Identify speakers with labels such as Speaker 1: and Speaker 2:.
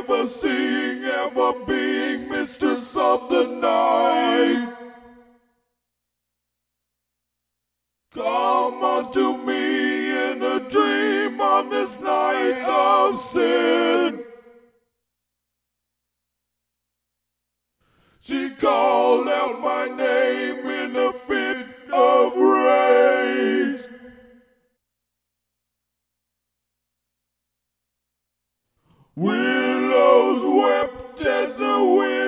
Speaker 1: ever seeing, ever being mistress of the night. Come unto me in a dream on this night of sin. She called out my name in a fit of rage. Willows wept as the wind